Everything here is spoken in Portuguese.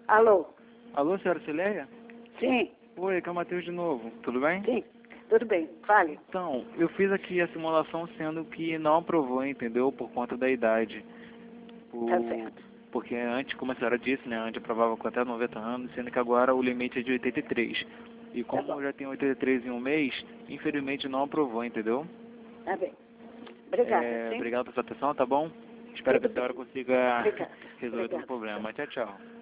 Alô? Alô, senhora Cileia? Sim, Oi, aqui é o Matheus de novo. Tudo bem? sim. Tudo bem, fale. Então, eu fiz aqui a simulação sendo que não aprovou, entendeu? Por conta da idade. Tá certo. Porque antes, como a senhora disse, né? Antes aprovava com até 90 anos, sendo que agora o limite é de 83. E como bom. eu já tenho 83 em um mês, infelizmente não aprovou, entendeu? Tá bem. Obrigada, sim. Obrigado pela sua atenção, tá bom? Espero que a Tudo senhora bem. consiga Obrigada. resolver todo o Obrigada. problema. Tchau, tchau.